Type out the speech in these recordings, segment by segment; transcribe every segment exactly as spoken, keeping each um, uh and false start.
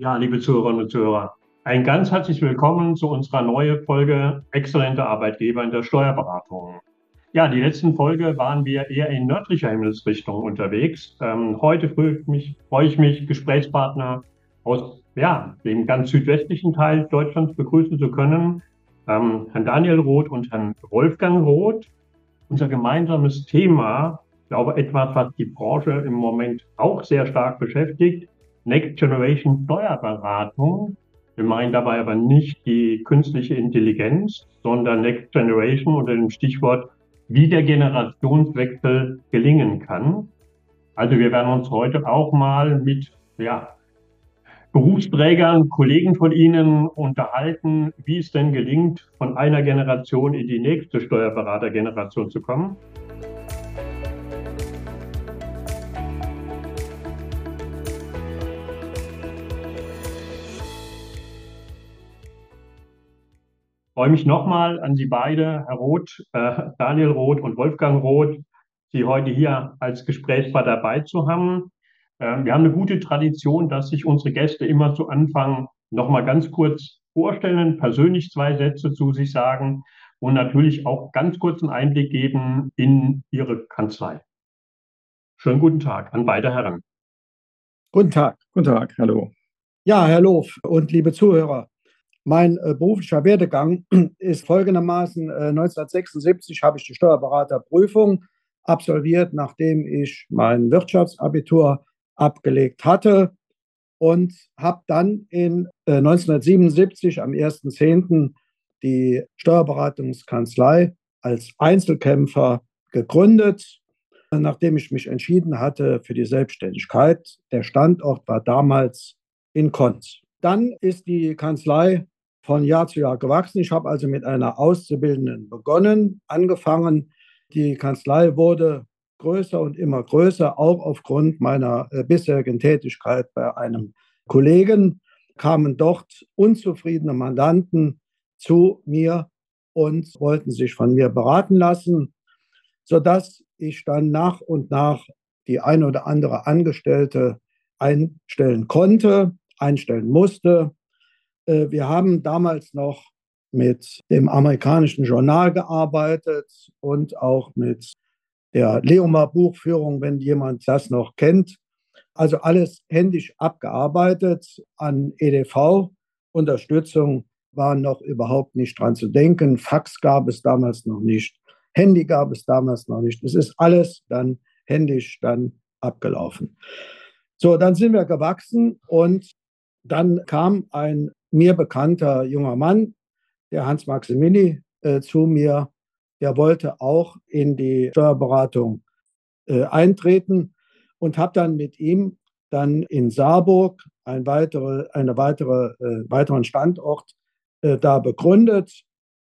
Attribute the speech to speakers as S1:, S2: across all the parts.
S1: Ja, liebe Zuhörerinnen und Zuhörer, ein ganz herzlich willkommen zu unserer neuen Folge Exzellente Arbeitgeber in der Steuerberatung. Ja, die letzten Folge waren wir eher in nördlicher Himmelsrichtung unterwegs. Ähm, heute freue ich mich, freue ich mich, Gesprächspartner aus ja, dem ganz südwestlichen Teil Deutschlands begrüßen zu können. Ähm, Herrn Daniel Roth und Herrn Wolfgang Roth. Unser gemeinsames Thema, ich glaube etwas, was die Branche im Moment auch sehr stark beschäftigt, Next Generation Steuerberatung. Wir meinen dabei aber nicht die künstliche Intelligenz, sondern Next Generation unter dem Stichwort, wie der Generationswechsel gelingen kann. Also wir werden uns heute auch mal mit ja, Berufsträgern, Kollegen von Ihnen unterhalten, wie es denn gelingt, von einer Generation in die nächste Steuerberatergeneration zu kommen. Ich freue mich nochmal an Sie beide, Herr Roth, äh, Daniel Roth und Wolfgang Roth, Sie heute hier als Gesprächspartner dabei zu haben. Ähm, wir haben eine gute Tradition, dass sich unsere Gäste immer zu Anfang nochmal ganz kurz vorstellen, persönlich zwei Sätze zu sich sagen und natürlich auch ganz kurz einen Einblick geben in Ihre Kanzlei. Schönen guten Tag an beide Herren.
S2: Guten Tag, guten Tag, hallo. Ja, Herr Loof und liebe Zuhörer, mein äh, beruflicher Werdegang ist folgendermaßen: äh, neunzehnhundertsechsundsiebzig habe ich die Steuerberaterprüfung absolviert, nachdem ich mein Wirtschaftsabitur abgelegt hatte, und habe dann in äh, neunzehnhundertsiebenundsiebzig am ersten zehnten die Steuerberatungskanzlei als Einzelkämpfer gegründet, nachdem ich mich entschieden hatte für die Selbstständigkeit. Der Standort war damals in Konz. Dann ist die Kanzlei von Jahr zu Jahr gewachsen. Ich habe also mit einer Auszubildenden begonnen, angefangen. Die Kanzlei wurde größer und immer größer, auch aufgrund meiner äh, bisherigen Tätigkeit bei einem Kollegen kamen dort unzufriedene Mandanten zu mir und wollten sich von mir beraten lassen, sodass ich dann nach und nach die ein oder andere Angestellte einstellen konnte, einstellen musste. Wir haben damals noch mit dem amerikanischen Journal gearbeitet und auch mit der Leomar-Buchführung, wenn jemand das noch kennt. Also alles händisch abgearbeitet. An E D V-Unterstützung war noch überhaupt nicht dran zu denken. Fax gab es damals noch nicht. Handy gab es damals noch nicht. Es ist alles dann händisch dann abgelaufen. So, dann sind wir gewachsen und dann kam ein mir bekannter junger Mann, der Hans Maximini, äh, zu mir. Der wollte auch in die Steuerberatung äh, eintreten und habe dann mit ihm dann in Saarburg ein weitere, eine weitere, äh, weiteren Standort äh, da begründet.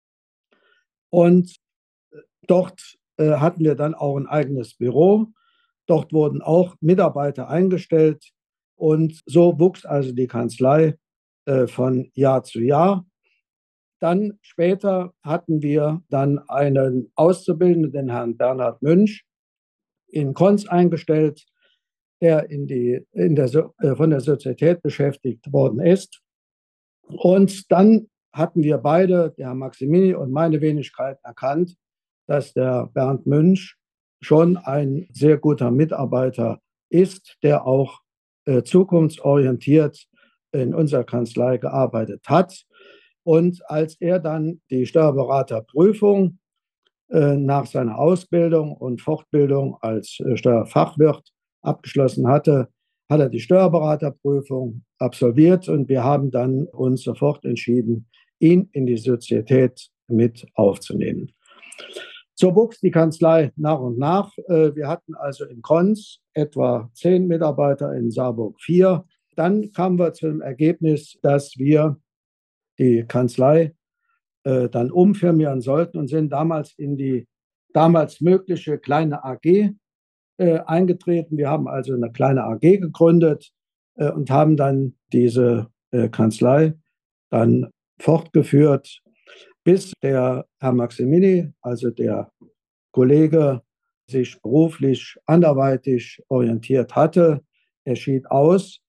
S2: Und dort äh, hatten wir dann auch ein eigenes Büro. Dort wurden auch Mitarbeiter eingestellt. Und so wuchs also die Kanzlei äh, von Jahr zu Jahr. Dann später hatten wir dann einen Auszubildenden, den Herrn Bernhard Münch, in Konz eingestellt, der, in die, in der, äh, von der Sozietät beschäftigt worden ist. Und dann hatten wir beide, der Herr Maximini und meine Wenigkeit, erkannt, dass der Bernd Münch schon ein sehr guter Mitarbeiter ist, der auch äh, zukunftsorientiert in unserer Kanzlei gearbeitet hat. Und als er dann die Steuerberaterprüfung äh, nach seiner Ausbildung und Fortbildung als äh, Steuerfachwirt abgeschlossen hatte, hat er die Steuerberaterprüfung absolviert und wir haben dann uns sofort entschieden, ihn in die Sozietät mit aufzunehmen. So wuchs die Kanzlei nach und nach. Wir hatten also in Konz etwa zehn Mitarbeiter, in Saarburg vier. Dann kamen wir zu dem Ergebnis, dass wir die Kanzlei äh, dann umfirmieren sollten und sind damals in die damals mögliche kleine A G äh, eingetreten. Wir haben also eine kleine A G gegründet äh, und haben dann diese äh, Kanzlei dann fortgeführt, bis der Herr Maximini, also der Kollege, sich beruflich anderweitig orientiert hatte. Er schied aus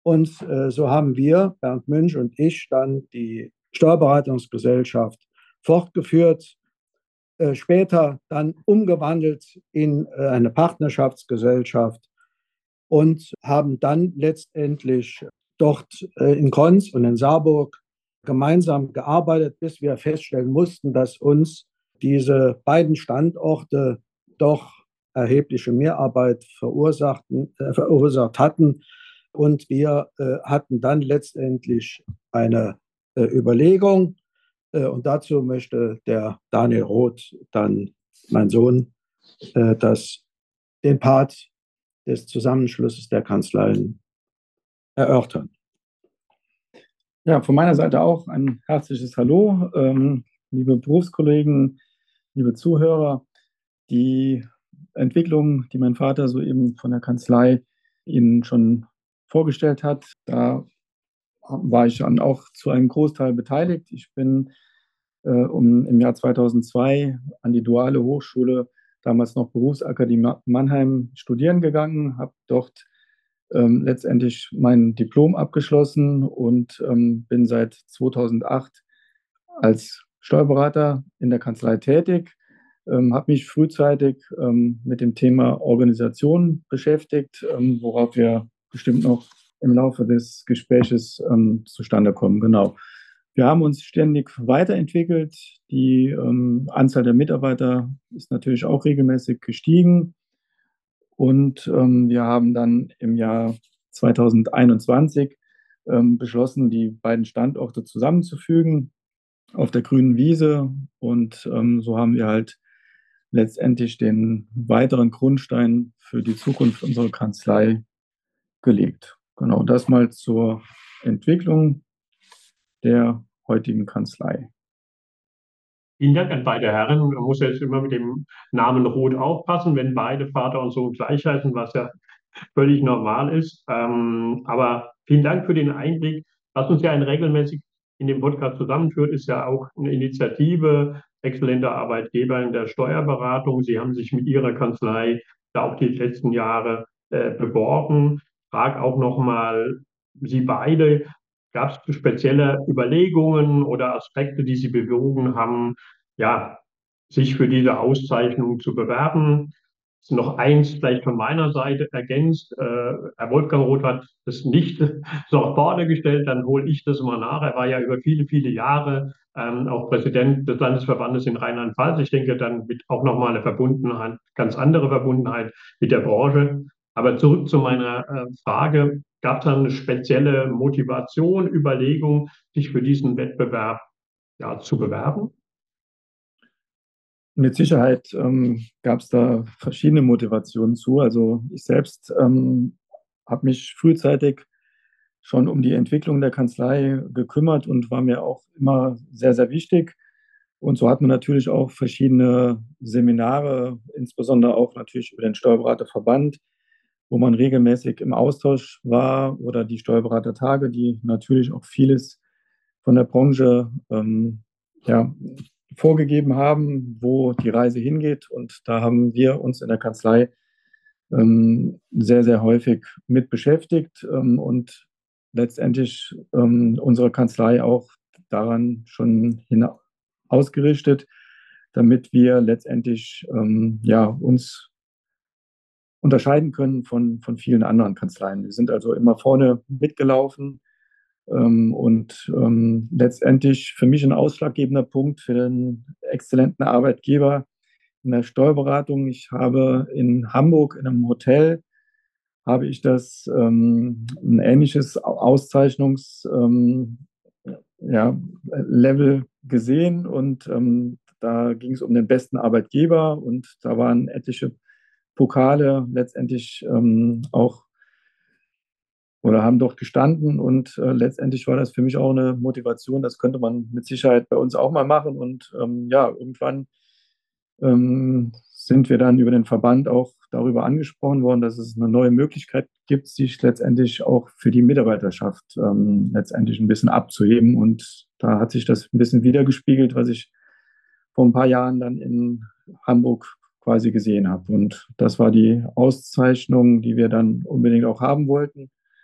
S2: Und äh, so haben wir, Bernd Münch und ich, dann die Steuerberatungsgesellschaft fortgeführt, äh, später dann umgewandelt in äh, eine Partnerschaftsgesellschaft und haben dann letztendlich dort äh, in Konz und in Saarburg gemeinsam gearbeitet, bis wir feststellen mussten, dass uns diese beiden Standorte doch erhebliche Mehrarbeit verursachten, äh, verursacht hatten. Und wir äh, hatten dann letztendlich eine äh, Überlegung. Äh, und dazu möchte der Daniel Roth, dann mein Sohn, äh, das, den Part des Zusammenschlusses der Kanzleien erörtern.
S3: Ja, von meiner Seite auch ein herzliches Hallo, ähm, liebe Berufskollegen, liebe Zuhörer. Die Entwicklung, die mein Vater soeben von der Kanzlei Ihnen schon vorgestellt hat, da war ich dann auch zu einem Großteil beteiligt. Ich bin äh, um, im Jahr zweitausendzwei an die Duale Hochschule, damals noch Berufsakademie Mannheim, studieren gegangen, habe dort ähm, letztendlich mein Diplom abgeschlossen und ähm, bin seit zweitausendacht als Steuerberater in der Kanzlei tätig, ähm, habe mich frühzeitig ähm, mit dem Thema Organisation beschäftigt, ähm, worauf wir bestimmt noch im Laufe des Gespräches ähm, zustande kommen. Genau. Wir haben uns ständig weiterentwickelt. Die ähm, Anzahl der Mitarbeiter ist natürlich auch regelmäßig gestiegen. Und ähm, wir haben dann im Jahr zweitausendeinundzwanzig ähm, beschlossen, die beiden Standorte zusammenzufügen auf der grünen Wiese. Und ähm, so haben wir halt letztendlich den weiteren Grundstein für die Zukunft unserer Kanzlei gelegt. Genau, das mal zur Entwicklung der heutigen Kanzlei.
S1: Vielen Dank an beide Herren. Man muss jetzt immer mit dem Namen Roth aufpassen, wenn beide Vater und Sohn gleich heißen, was ja völlig normal ist. Ähm, aber vielen Dank für den Einblick. Was uns ja ein regelmäßig in dem Podcast zusammenführt, ist ja auch eine Initiative exzellenter Arbeitgeber in der Steuerberatung. Sie haben sich mit Ihrer Kanzlei da auch die letzten Jahre äh, beworben. Frag auch nochmal Sie beide, gab es spezielle Überlegungen oder Aspekte, die Sie bewogen haben, ja, sich für diese Auszeichnung zu bewerben? Noch eins vielleicht von meiner Seite ergänzt. Äh, Herr Wolfgang Roth hat das nicht so nach vorne gestellt, dann hole ich das mal nach. Er war ja über viele, viele Jahre ähm, auch Präsident des Landesverbandes in Rheinland-Pfalz. Ich denke, dann mit auch nochmal eine Verbundenheit, ganz andere Verbundenheit mit der Branche. Aber zurück zu meiner äh, Frage. Gab es eine spezielle Motivation, Überlegung, sich für diesen Wettbewerb ja, zu bewerben?
S3: Mit Sicherheit ähm, gab es da verschiedene Motivationen zu. Also ich selbst ähm, habe mich frühzeitig schon um die Entwicklung der Kanzlei gekümmert und war mir auch immer sehr, sehr wichtig. Und so hat man natürlich auch verschiedene Seminare, insbesondere auch natürlich über den Steuerberaterverband, wo man regelmäßig im Austausch war, oder die Steuerberatertage, die natürlich auch vieles von der Branche ähm, ja, vorgegeben haben, wo die Reise hingeht. Und da haben wir uns in der Kanzlei ähm, sehr, sehr häufig mit beschäftigt ähm, und letztendlich ähm, unsere Kanzlei auch daran schon hin ausgerichtet, damit wir letztendlich ähm, ja, uns unterscheiden können von, von vielen anderen Kanzleien. Wir sind also immer vorne mitgelaufen ähm, und ähm, letztendlich für mich ein ausschlaggebender Punkt für den exzellenten Arbeitgeber in der Steuerberatung. Ich habe in Hamburg in einem Hotel habe ich das ähm, ein ähnliches Auszeichnungslevel ähm, ja, Level gesehen und ähm, da ging es um den besten Arbeitgeber und da waren etliche Pokale letztendlich ähm, auch oder haben dort gestanden und äh, letztendlich war das für mich auch eine Motivation. Das könnte man mit Sicherheit bei uns auch mal machen und ähm, ja, irgendwann ähm, sind wir dann über den Verband auch darüber angesprochen worden, dass es eine neue Möglichkeit gibt, sich letztendlich auch für die Mitarbeiterschaft ähm, letztendlich ein bisschen abzuheben. Und da hat sich das ein bisschen wiedergespiegelt, was ich vor ein paar Jahren dann in Hamburg quasi gesehen habe. Und das war die Auszeichnung, die wir dann unbedingt auch haben wollten.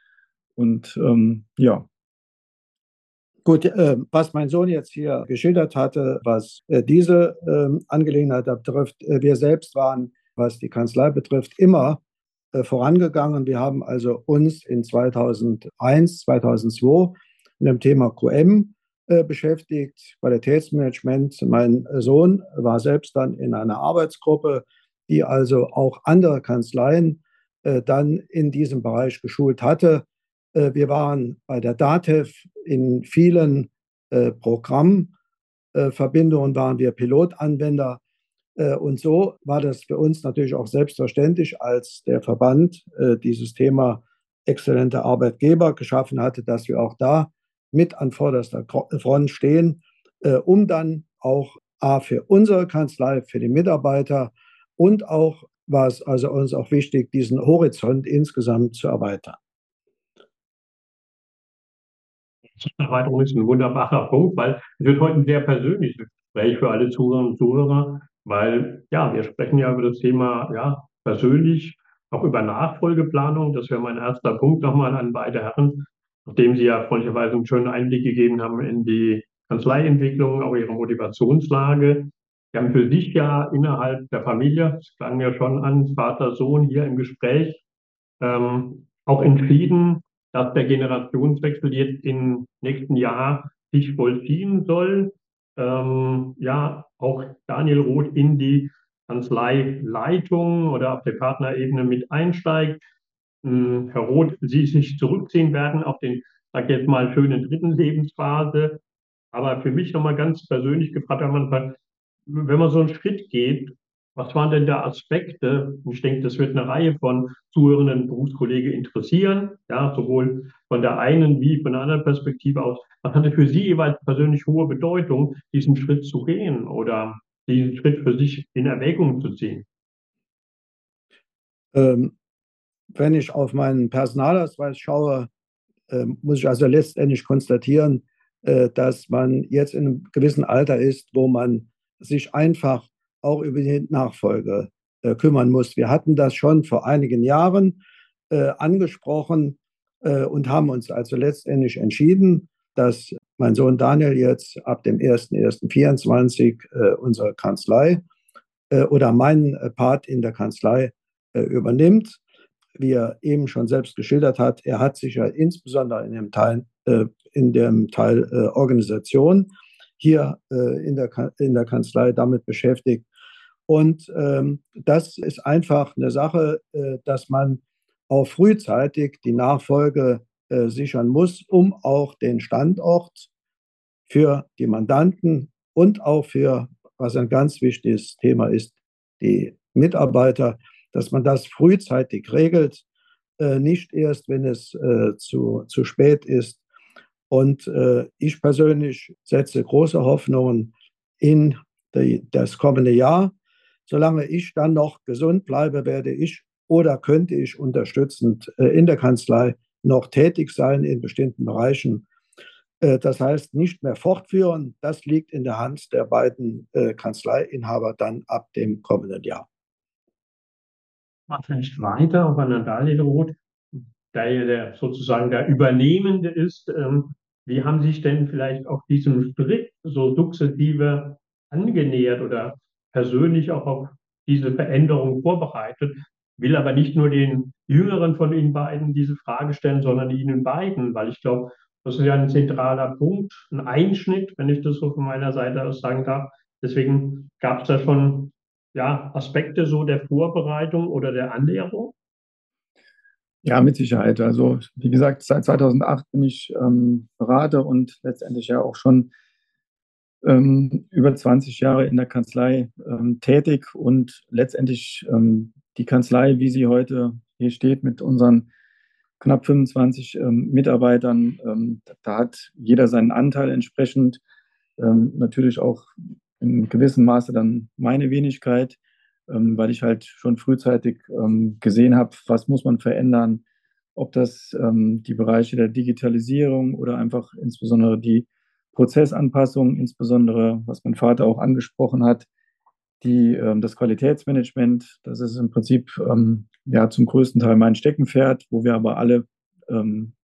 S3: Und ähm, ja.
S2: Gut, äh, was mein Sohn jetzt hier geschildert hatte, was äh, diese äh, Angelegenheit betrifft, äh, wir selbst waren, was die Kanzlei betrifft, immer äh, vorangegangen. Wir haben also uns in zweitausendeins, zweitausendzwei mit dem Thema Q M äh, beschäftigt, Qualitätsmanagement. Mein Sohn war selbst dann in einer Arbeitsgruppe, die also auch andere Kanzleien äh, dann in diesem Bereich geschult hatte. Wir waren bei der DATEV in vielen äh, Programmverbindungen, waren wir Pilotanwender. Äh, und so war das für uns natürlich auch selbstverständlich, als der Verband äh, dieses Thema exzellente Arbeitgeber geschaffen hatte, dass wir auch da mit an vorderster Front stehen, äh, um dann auch A, für unsere Kanzlei, für die Mitarbeiter und auch, war es also uns auch wichtig, diesen Horizont insgesamt zu erweitern.
S1: Erweiterung ist ein wunderbarer Punkt, weil es wird heute ein sehr persönliches Gespräch für alle Zuhörerinnen und Zuhörer, weil ja, wir sprechen ja über das Thema ja, persönlich, auch über Nachfolgeplanung. Das wäre mein erster Punkt nochmal an beide Herren, nachdem Sie ja freundlicherweise einen schönen Einblick gegeben haben in die Kanzleientwicklung, auch Ihre Motivationslage. Sie haben für sich ja innerhalb der Familie, das klang ja schon an, Vater, Sohn hier im Gespräch, ähm, auch entschieden, dass der Generationswechsel jetzt im nächsten Jahr sich vollziehen soll. Ähm, ja, auch Daniel Roth in die Kanzleileitung oder auf der Partnerebene mit einsteigt. Ähm, Herr Roth, Sie sich zurückziehen werden auf den, sag ich jetzt mal, schönen dritten Lebensphase. Aber für mich nochmal ganz persönlich gefragt, wenn man, wenn man so einen Schritt geht, was waren denn da Aspekte? Ich denke, das wird eine Reihe von zuhörenden Berufskollegen interessieren, ja, sowohl von der einen wie von der anderen Perspektive aus. Was hatte für Sie jeweils persönlich hohe Bedeutung, diesen Schritt zu gehen oder diesen Schritt für sich in Erwägung zu ziehen?
S2: Ähm, wenn ich auf meinen Personalausweis schaue, äh, muss ich also letztendlich konstatieren, äh, dass man jetzt in einem gewissen Alter ist, wo man sich einfach auch über die Nachfolge äh, kümmern muss. Wir hatten das schon vor einigen Jahren äh, angesprochen äh, und haben uns also letztendlich entschieden, dass mein Sohn Daniel jetzt ab dem ersten ersten vierundzwanzig äh, unsere Kanzlei äh, oder meinen Part in der Kanzlei äh, übernimmt. Wie er eben schon selbst geschildert hat, er hat sich ja insbesondere in dem Teil, äh, in dem Teil äh, Organisation hier äh, in, der, in der Kanzlei damit beschäftigt. Und ähm, das ist einfach eine Sache, äh, dass man auch frühzeitig die Nachfolge äh, sichern muss, um auch den Standort für die Mandanten und auch für, was ein ganz wichtiges Thema ist, die Mitarbeiter, dass man das frühzeitig regelt, äh, nicht erst, wenn es äh, zu, zu spät ist. Und äh, ich persönlich setze große Hoffnungen in die, das kommende Jahr. Solange ich dann noch gesund bleibe, werde ich oder könnte ich unterstützend äh, in der Kanzlei noch tätig sein in bestimmten Bereichen. Äh, das heißt, nicht mehr fortführen. Das liegt in der Hand der beiden äh, Kanzleiinhaber dann ab dem kommenden Jahr.
S1: Man vielleicht weiter auf einer Daniel Roth, der ja der, sozusagen der Übernehmende ist. Ähm, wie haben Sie sich denn vielleicht auch diesem Schritt so sukzessive angenähert oder persönlich auch auf diese Veränderung vorbereitet? Will aber nicht nur den Jüngeren von Ihnen beiden diese Frage stellen, sondern Ihnen beiden, weil ich glaube, das ist ja ein zentraler Punkt, ein Einschnitt, wenn ich das so von meiner Seite aus sagen darf. Deswegen gab es da schon ja, Aspekte so der Vorbereitung oder der Annäherung?
S3: Ja, mit Sicherheit. Also, wie gesagt, seit zweitausendacht bin ich ähm, Berater und letztendlich ja auch schon ähm, über zwanzig Jahre in der Kanzlei ähm, tätig und letztendlich ähm, die Kanzlei, wie sie heute hier steht, mit unseren knapp fünfundzwanzig ähm, Mitarbeitern, ähm, da hat jeder seinen Anteil entsprechend. Ähm, natürlich auch in gewissem Maße dann meine Wenigkeit, ähm, weil ich halt schon frühzeitig ähm, gesehen habe, was muss man verändern, ob das ähm, die Bereiche der Digitalisierung oder einfach insbesondere die Prozessanpassung, insbesondere was mein Vater auch angesprochen hat, die, ähm, das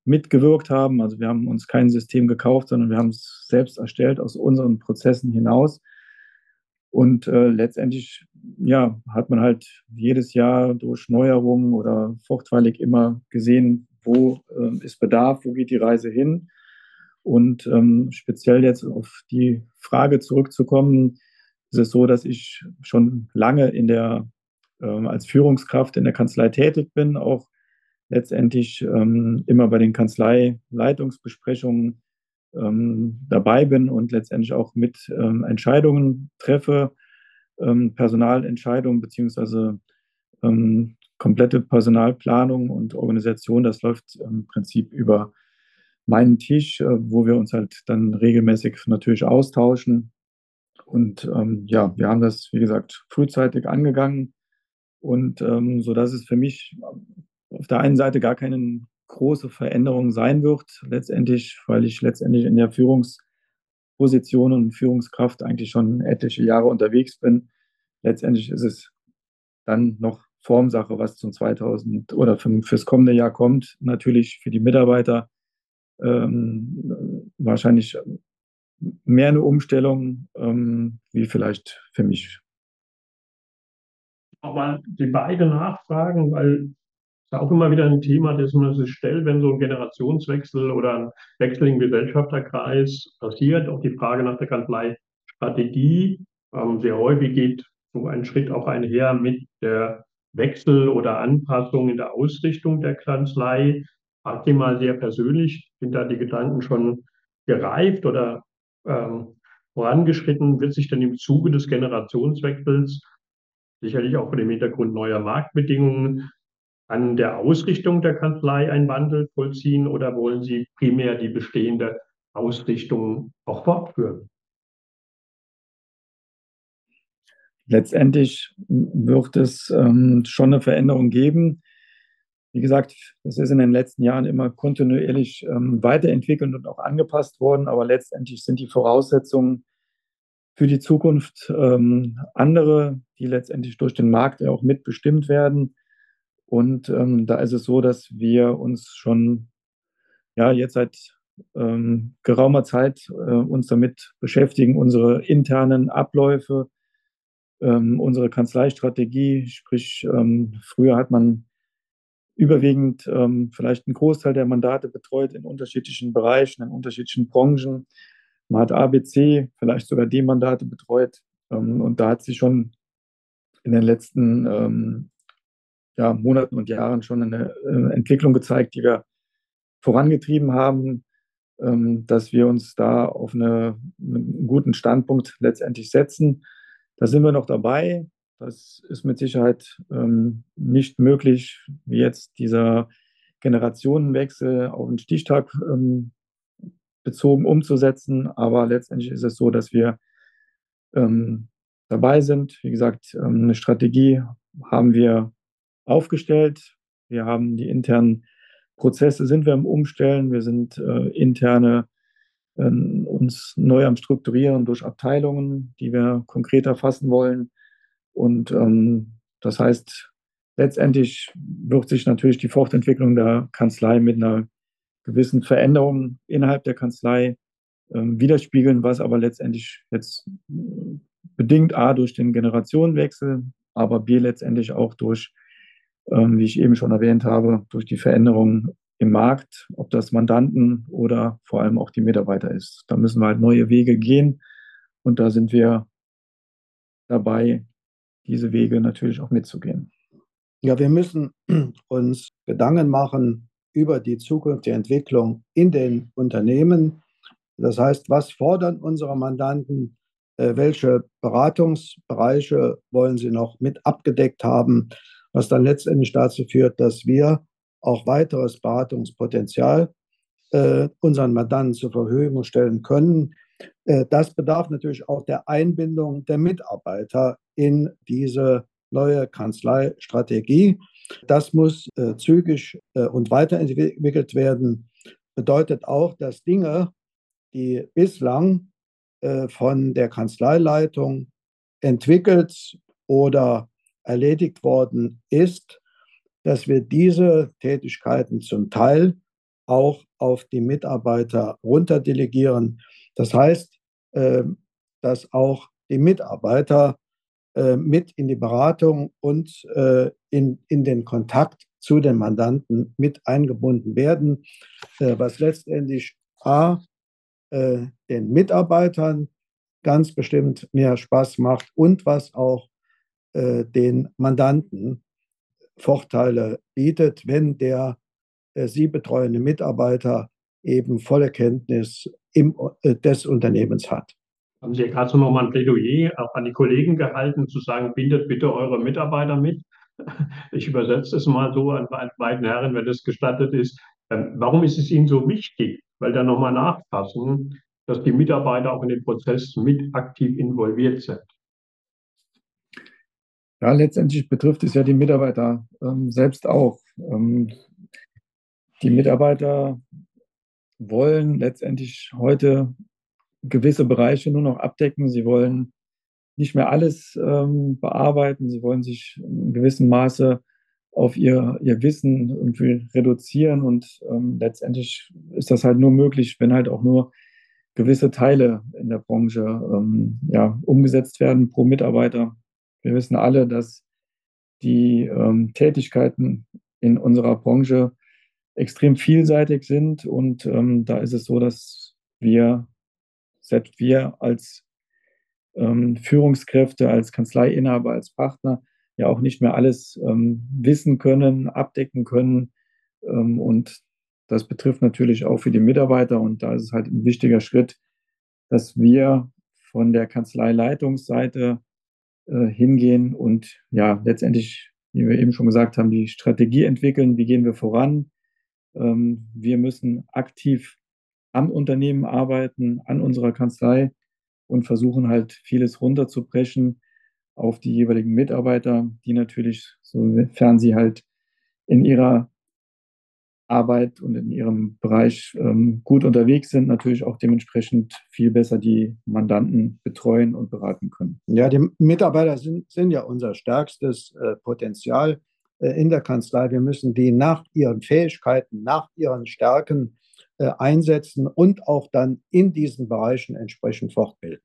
S3: mitgewirkt haben. Also wir haben uns kein System gekauft, sondern wir haben es selbst erstellt aus unseren Prozessen hinaus. Und äh, letztendlich ja, hat man halt jedes Jahr durch Neuerungen oder fortweilig immer gesehen, wo äh, ist Bedarf, wo geht die Reise hin. Und ähm, speziell jetzt auf die Frage zurückzukommen, ist es so, dass ich schon lange in der, ähm, als Führungskraft in der Kanzlei tätig bin, auch letztendlich ähm, immer bei den Kanzleileitungsbesprechungen ähm, dabei bin und letztendlich auch mit ähm, Entscheidungen treffe, ähm, Personalentscheidungen beziehungsweise ähm, komplette Personalplanung und Organisation. Das läuft im Prinzip über meinen Tisch, äh, wo wir uns halt dann regelmäßig natürlich austauschen. Und ähm, ja, wir haben das, wie gesagt, frühzeitig angegangen und ähm, so dass es für mich auf der einen Seite gar keine große Veränderung sein wird, letztendlich, weil ich letztendlich in der Führungsposition und Führungskraft eigentlich schon etliche Jahre unterwegs bin. Letztendlich ist es dann noch Formsache, was zum zweitausend oder für, fürs kommende Jahr kommt. Natürlich für die Mitarbeiter ähm, wahrscheinlich mehr eine Umstellung ähm, wie vielleicht für mich.
S1: Nochmal die beiden nachfragen, weil es auch immer wieder ein Thema, das man sich stellt, wenn so ein Generationswechsel oder ein Wechsel im Gesellschafterkreis passiert. Auch die Frage nach der Kanzleistrategie. Ähm, sehr häufig geht so ein Schritt auch einher mit der Wechsel oder Anpassung in der Ausrichtung der Kanzlei. Frag dir mal sehr persönlich, sind da die Gedanken schon gereift oder ähm, vorangeschritten? Wird sich denn im Zuge des Generationswechsels sicherlich auch vor dem Hintergrund neuer Marktbedingungen an der Ausrichtung der Kanzlei einen Wandel vollziehen oder wollen Sie primär die bestehende Ausrichtung auch fortführen?
S3: Letztendlich wird es ähm, schon eine Veränderung geben. Wie gesagt, es ist in den letzten Jahren immer kontinuierlich ähm, weiterentwickelt und auch angepasst worden, aber letztendlich sind die Voraussetzungen für die Zukunft ähm, andere, die letztendlich durch den Markt ja auch mitbestimmt werden. Und ähm, da ist es so, dass wir uns schon ja jetzt seit ähm, geraumer Zeit äh, uns damit beschäftigen, unsere internen Abläufe, ähm, unsere Kanzleistrategie, sprich ähm, früher hat man überwiegend ähm, vielleicht einen Großteil der Mandate betreut in unterschiedlichen Bereichen, in unterschiedlichen Branchen. Man hat A B C, vielleicht sogar D-Mandate betreut. Ähm, und da hat sich schon in den letzten ähm, ja, Monaten und Jahren schon eine äh, Entwicklung gezeigt, die wir vorangetrieben haben, ähm, dass wir uns da auf eine, einen guten Standpunkt letztendlich setzen. Da sind wir noch dabei. Das ist mit Sicherheit ähm, nicht möglich, wie jetzt dieser Generationenwechsel auf den Stichtag ähm, bezogen umzusetzen. Aber letztendlich ist es so, dass wir ähm, dabei sind. Wie gesagt, ähm, eine Strategie haben wir aufgestellt. Wir haben die internen Prozesse, sind wir am Umstellen. Wir sind äh, interne äh, uns neu am Strukturieren durch Abteilungen, die wir konkreter fassen wollen. Und ähm, das heißt, letztendlich wird sich natürlich die Fortentwicklung der Kanzlei mit einer gewissen Veränderung innerhalb der Kanzlei ähm, widerspiegeln, was aber letztendlich jetzt äh, bedingt A durch den Generationenwechsel, aber B letztendlich auch durch, ähm, wie ich eben schon erwähnt habe, durch die Veränderung im Markt, ob das Mandanten oder vor allem auch die Mitarbeiter ist. Da müssen wir halt neue Wege gehen und da sind wir dabei, diese Wege natürlich auch mitzugehen.
S2: Ja, wir müssen uns Gedanken machen über die zukünftige Entwicklung in den Unternehmen. Das heißt, was fordern unsere Mandanten? Äh, welche Beratungsbereiche wollen sie noch mit abgedeckt haben? Was dann letztendlich dazu führt, dass wir auch weiteres Beratungspotenzial äh, unseren Mandanten zur Verfügung stellen können. Äh, das bedarf natürlich auch der Einbindung der Mitarbeiter in diese neue Kanzleistrategie. Das muss äh, zügig äh, und weiterentwickelt werden. Bedeutet auch, dass Dinge, die bislang äh, von der Kanzleileitung entwickelt oder erledigt worden ist, dass wir diese Tätigkeiten zum Teil auch auf die Mitarbeiter runterdelegieren. Das heißt, äh, dass auch die Mitarbeiter äh, mit in die Beratung und äh, in, in den Kontakt zu den Mandanten mit eingebunden werden, äh, was letztendlich A, äh, den Mitarbeitern ganz bestimmt mehr Spaß macht und was auch äh, den Mandanten Vorteile bietet, wenn der äh, sie betreuende Mitarbeiter eben volle Kenntnis im, äh, des Unternehmens hat.
S1: Haben Sie ja gerade so nochmal ein Plädoyer auch an die Kollegen gehalten, zu sagen, bindet bitte eure Mitarbeiter mit. Ich übersetze es mal so an beiden Herren, wenn das gestattet ist. Ähm, Warum ist es Ihnen so wichtig? Weil da nochmal nachfassen, dass die Mitarbeiter auch in den Prozess mit aktiv involviert sind.
S3: Ja, letztendlich betrifft es ja die Mitarbeiter ähm, selbst auch. Ähm, die Mitarbeiter wollen letztendlich heute gewisse Bereiche nur noch abdecken. Sie wollen nicht mehr alles ähm, bearbeiten. Sie wollen sich in gewissem Maße auf ihr, ihr Wissen irgendwie reduzieren. Und ähm, letztendlich ist das halt nur möglich, wenn halt auch nur gewisse Teile in der Branche ähm, ja, umgesetzt werden pro Mitarbeiter. Wir wissen alle, dass die ähm, Tätigkeiten in unserer Branche extrem vielseitig sind. Und ähm, da ist es so, dass wir, selbst wir als ähm, Führungskräfte, als Kanzleiinhaber, als Partner ja auch nicht mehr alles ähm, wissen können, abdecken können. Ähm, und das betrifft natürlich auch für die Mitarbeiter. Und da ist es halt ein wichtiger Schritt, dass wir von der Kanzleileitungsseite äh, hingehen und ja, letztendlich, wie wir eben schon gesagt haben, die Strategie entwickeln, wie gehen wir voran. Ähm, wir müssen aktiv am Unternehmen arbeiten, an unserer Kanzlei und versuchen halt vieles runterzubrechen auf die jeweiligen Mitarbeiter, die natürlich, sofern sie halt in ihrer Arbeit und in ihrem Bereich ähm, gut unterwegs sind, natürlich auch dementsprechend viel besser die Mandanten betreuen und beraten können.
S2: Ja, die Mitarbeiter sind, sind ja unser stärkstes äh, Potenzial äh, in der Kanzlei. Wir müssen die nach ihren Fähigkeiten, nach ihren Stärken äh, einsetzen und auch dann in diesen Bereichen entsprechend fortbilden.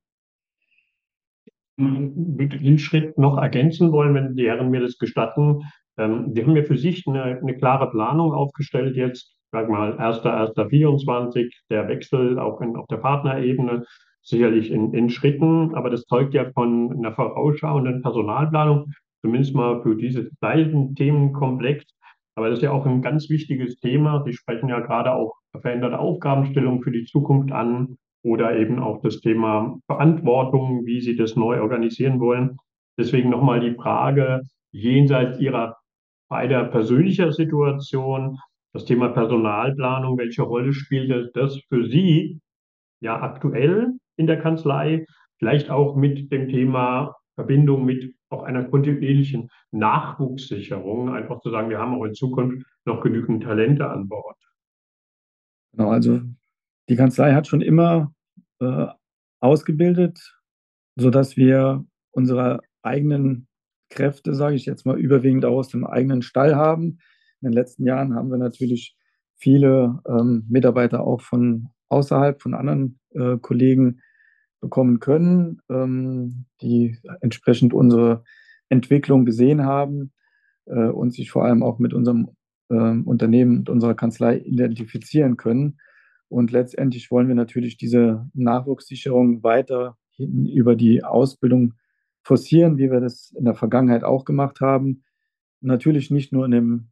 S1: Würde den Schritt noch ergänzen wollen, wenn die Herren mir das gestatten. Ähm, wir haben ja für sich eine, eine klare Planung aufgestellt jetzt, sag mal, erster erster vierundzwanzig, der Wechsel auch in, auf der Partnerebene, sicherlich in, in Schritten, aber das zeugt ja von einer vorausschauenden Personalplanung, zumindest mal für dieses beiden Themenkomplex. Aber das ist ja auch ein ganz wichtiges Thema. Sie sprechen ja gerade auch veränderte Aufgabenstellung für die Zukunft an oder eben auch das Thema Verantwortung, wie Sie das neu organisieren wollen. Deswegen nochmal die Frage, jenseits Ihrer beider persönlicher Situation, das Thema Personalplanung, welche Rolle spielt das für Sie ja aktuell in der Kanzlei, vielleicht auch mit dem Thema Verbindung mit auch einer kontinuierlichen Nachwuchssicherung, einfach zu sagen, wir haben auch in Zukunft noch genügend Talente an Bord.
S3: Genau, also die Kanzlei hat schon immer äh, ausgebildet, sodass wir unsere eigenen Kräfte, sage ich jetzt mal, überwiegend auch aus dem eigenen Stall haben. In den letzten Jahren haben wir natürlich viele ähm, Mitarbeiter auch von außerhalb, von anderen äh, Kollegen bekommen können, ähm, die entsprechend unsere Entwicklung gesehen haben äh, und sich vor allem auch mit unserem ähm, Unternehmen und unserer Kanzlei identifizieren können. Und letztendlich wollen wir natürlich diese Nachwuchssicherung weiter über die Ausbildung forcieren, wie wir das in der Vergangenheit auch gemacht haben. Natürlich nicht nur in dem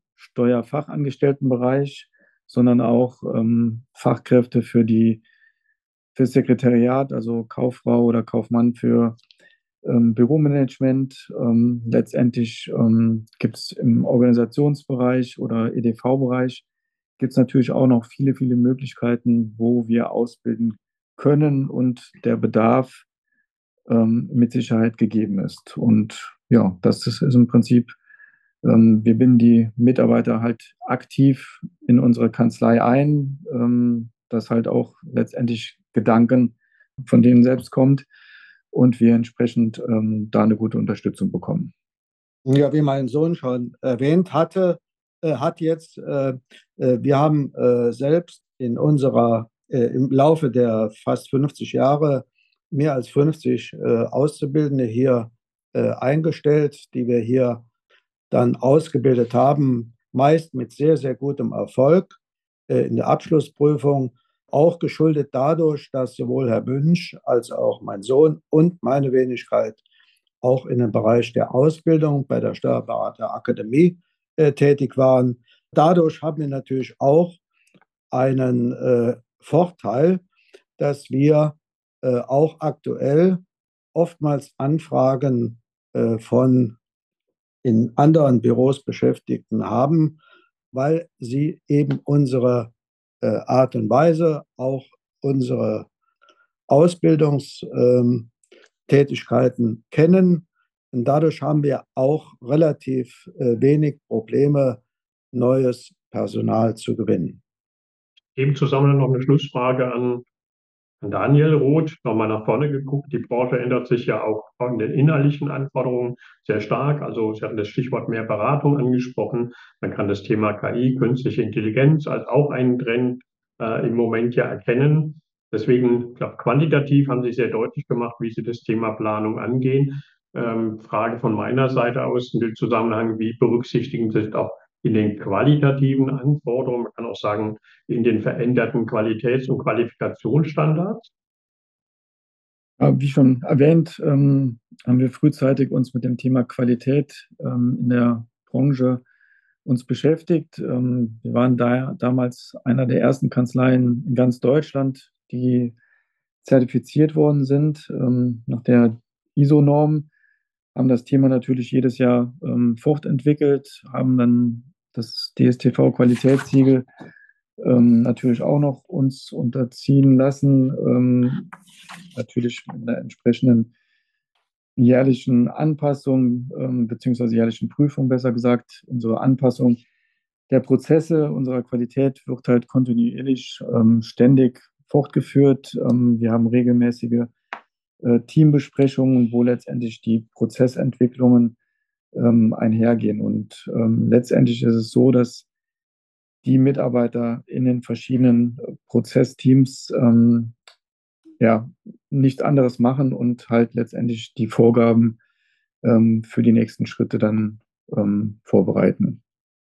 S3: Steuerfachangestelltenbereich, sondern auch ähm, Fachkräfte für die für das Sekretariat, also Kauffrau oder Kaufmann für ähm, Büromanagement. Ähm, letztendlich ähm, gibt es im Organisationsbereich oder E D V-Bereich gibt es natürlich auch noch viele, viele Möglichkeiten, wo wir ausbilden können und der Bedarf ähm, mit Sicherheit gegeben ist. Und ja, das ist, ist im Prinzip, ähm, wir binden die Mitarbeiter halt aktiv in unsere Kanzlei ein, ähm, dass halt auch letztendlich Gedanken von denen selbst kommt und wir entsprechend ähm, da eine gute Unterstützung bekommen.
S2: Ja, wie mein Sohn schon erwähnt hatte, äh, hat jetzt, äh, äh, wir haben äh, selbst in unserer, äh, im Laufe der fast fünfzig Jahre mehr als fünfzig äh, Auszubildende hier äh, eingestellt, die wir hier dann ausgebildet haben, meist mit sehr, sehr gutem Erfolg äh, in der Abschlussprüfung, auch geschuldet dadurch, dass sowohl Herr Bünsch als auch mein Sohn und meine Wenigkeit auch in dem Bereich der Ausbildung bei der Steuerberaterakademie äh, tätig waren. Dadurch haben wir natürlich auch einen äh, Vorteil, dass wir äh, auch aktuell oftmals Anfragen äh, von in anderen Büros Beschäftigten haben, weil sie eben unsere äh, Art und Weise, auch unsere Ausbildungstätigkeiten ähm, kennen. Und dadurch haben wir auch relativ äh, wenig Probleme, neues Personal zu gewinnen.
S1: Eben zusammen noch eine Schlussfrage an Daniel Roth, nochmal nach vorne geguckt. Die Branche ändert sich ja auch von den inhaltlichen Anforderungen sehr stark. Also Sie hatten das Stichwort mehr Beratung angesprochen. Man kann das Thema K I, künstliche Intelligenz, als auch einen Trend äh, im Moment ja erkennen. Deswegen, ich glaube, quantitativ haben Sie sehr deutlich gemacht, wie Sie das Thema Planung angehen. Ähm, Frage von meiner Seite aus in dem Zusammenhang, wie berücksichtigen Sie es auch in den qualitativen Anforderungen? Man kann auch sagen, in den veränderten Qualitäts- und Qualifikationsstandards?
S3: Ja, wie schon erwähnt, ähm, haben wir frühzeitig uns mit dem Thema Qualität ähm, in der Branche uns beschäftigt. Ähm, wir waren da damals einer der ersten Kanzleien in ganz Deutschland, die zertifiziert worden sind ähm, nach der I S O-Norm, haben das Thema natürlich jedes Jahr ähm, fortentwickelt, haben dann das D S T V-Qualitätssiegel ähm, natürlich auch noch uns unterziehen lassen, ähm, natürlich mit einer entsprechenden jährlichen Anpassung ähm, beziehungsweise jährlichen Prüfung, besser gesagt. Unsere Anpassung der Prozesse unserer Qualität wird halt kontinuierlich ähm, ständig fortgeführt. Ähm, wir haben regelmäßige äh, Teambesprechungen, wo letztendlich die Prozessentwicklungen ähm, einhergehen. Und ähm, letztendlich ist es so, dass die Mitarbeiter in den verschiedenen äh, Prozessteams ähm, ja, nichts anderes machen und halt letztendlich die Vorgaben ähm, für die nächsten Schritte dann ähm, vorbereiten.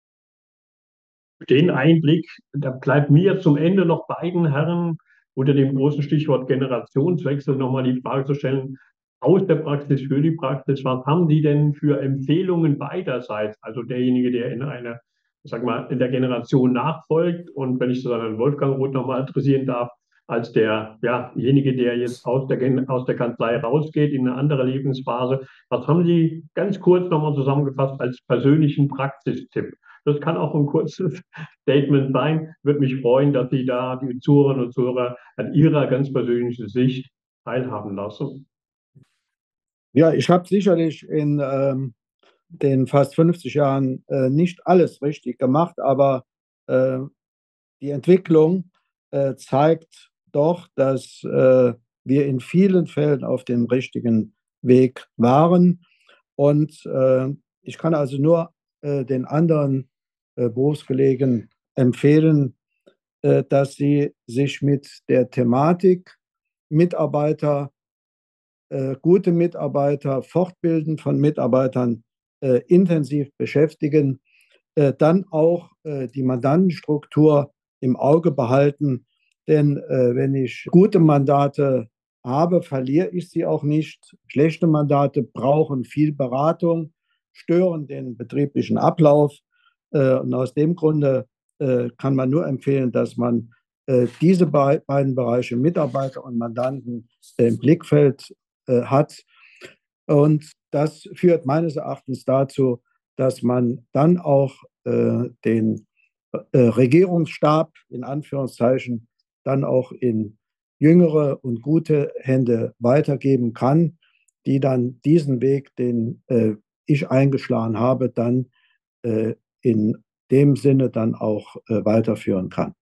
S1: Den Einblick, da bleibt mir zum Ende noch beiden Herren unter dem großen Stichwort Generationswechsel nochmal die Frage zu stellen, aus der Praxis für die Praxis, was haben Sie denn für Empfehlungen beiderseits? Also derjenige, der in einer, sag mal, in der Generation nachfolgt und wenn ich das an Wolfgang Roth nochmal adressieren darf, als der, ja, derjenige, der jetzt aus der, aus der Kanzlei rausgeht in eine andere Lebensphase. Was haben Sie ganz kurz nochmal zusammengefasst als persönlichen Praxistipp? Das kann auch ein kurzes Statement sein. Würde mich freuen, dass Sie da die Zuhörerinnen und Zuhörer an Ihrer ganz persönlichen Sicht teilhaben lassen.
S2: Ja, ich habe sicherlich in ähm, den fast fünfzig Jahren äh, nicht alles richtig gemacht, aber äh, die Entwicklung äh, zeigt doch, dass äh, wir in vielen Fällen auf dem richtigen Weg waren. Und äh, ich kann also nur äh, den anderen äh, Berufskollegen empfehlen, äh, dass sie sich mit der Thematik Mitarbeiter, äh, gute Mitarbeiter, Fortbilden von Mitarbeitern äh, intensiv beschäftigen, äh, dann auch äh, die Mandantenstruktur im Auge behalten. Denn äh, wenn ich gute Mandate habe, verliere ich sie auch nicht. Schlechte Mandate brauchen viel Beratung, stören den betrieblichen Ablauf. Äh, und aus dem Grunde äh, kann man nur empfehlen, dass man äh, diese be beiden Bereiche Mitarbeiter und Mandanten im Blickfeld äh, hat. Und das führt meines Erachtens dazu, dass man dann auch äh, den äh, Regierungsstab in Anführungszeichen dann auch in jüngere und gute Hände weitergeben kann, die dann diesen Weg, den äh, ich eingeschlagen habe, dann äh, in dem Sinne dann auch äh, weiterführen kann.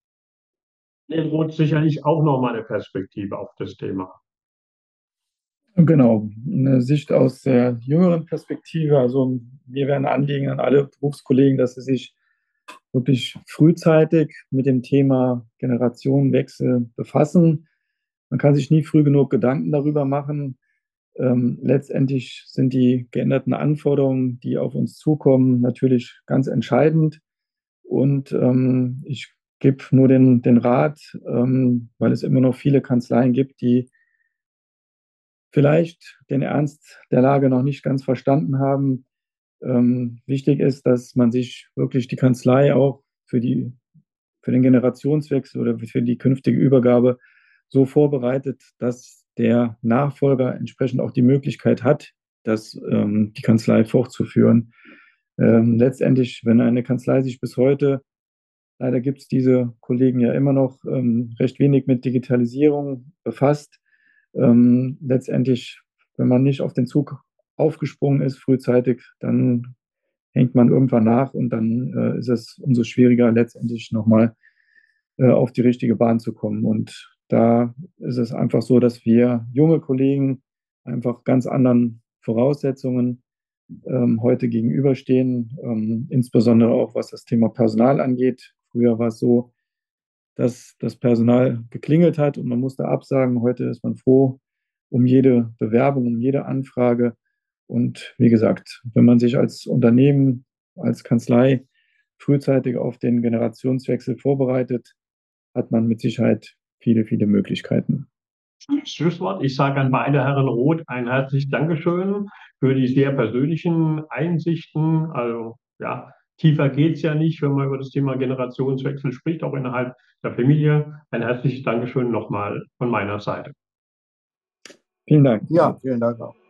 S1: Der droht sicherlich auch noch mal eine Perspektive auf das Thema.
S3: Genau, eine Sicht aus der jüngeren Perspektive. Also mir wäre ein Anliegen an alle Berufskollegen, dass sie sich wirklich frühzeitig mit dem Thema Generationenwechsel befassen. Man kann sich nie früh genug Gedanken darüber machen. Ähm, letztendlich sind die geänderten Anforderungen, die auf uns zukommen, natürlich ganz entscheidend. Und ähm, ich gebe nur den, den Rat, ähm, weil es immer noch viele Kanzleien gibt, die vielleicht den Ernst der Lage noch nicht ganz verstanden haben. Ähm, wichtig ist, dass man sich wirklich die Kanzlei auch für die, für den Generationswechsel oder für die künftige Übergabe so vorbereitet, dass der Nachfolger entsprechend auch die Möglichkeit hat, das, ähm, die Kanzlei fortzuführen. Ähm, letztendlich, wenn eine Kanzlei sich bis heute, leider gibt es diese Kollegen ja immer noch, ähm, recht wenig mit Digitalisierung befasst, ähm, letztendlich, wenn man nicht auf den Zug aufgesprungen ist frühzeitig, dann hängt man irgendwann nach und dann äh, ist es umso schwieriger, letztendlich nochmal äh, auf die richtige Bahn zu kommen. Und da ist es einfach so, dass wir junge Kollegen einfach ganz anderen Voraussetzungen ähm, heute gegenüberstehen, ähm, insbesondere auch was das Thema Personal angeht. Früher war es so, dass das Personal geklingelt hat und man musste absagen. Heute ist man froh um jede Bewerbung, um jede Anfrage. Und wie gesagt, wenn man sich als Unternehmen, als Kanzlei frühzeitig auf den Generationswechsel vorbereitet, hat man mit Sicherheit viele, viele Möglichkeiten.
S1: Schlusswort. Ich sage an beide Herren Roth ein herzliches Dankeschön für die sehr persönlichen Einsichten. Also ja, tiefer geht es ja nicht, wenn man über das Thema Generationswechsel spricht, auch innerhalb der Familie. Ein herzliches Dankeschön nochmal von meiner Seite.
S3: Vielen Dank.
S2: Ja, vielen Dank auch.